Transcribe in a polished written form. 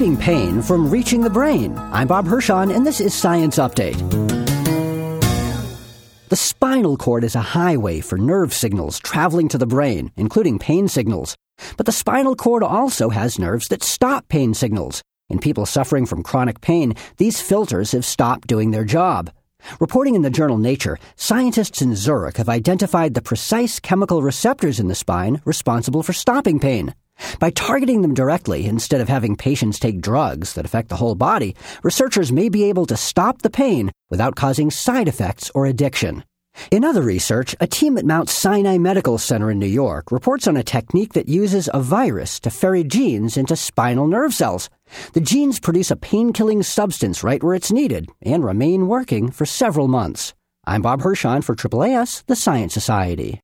keeping pain from reaching the brain. I'm Bob Hirschon, and this is Science Update. The spinal cord is a highway for nerve signals traveling to the brain, including pain signals. But the spinal cord also has nerves that stop pain signals. In people suffering from chronic pain, these filters have stopped doing their job. Reporting in the journal Nature, scientists in Zurich have identified the precise chemical receptors in the spine responsible for stopping pain. By targeting them directly instead of having patients take drugs that affect the whole body, researchers may be able to stop the pain without causing side effects or addiction. In other research, a team at Mount Sinai Medical Center in New York reports on a technique that uses a virus to ferry genes into spinal nerve cells. The genes produce a pain-killing substance right where it's needed and remain working for several months. I'm Bob Hirschon for AAAS, the Science Society.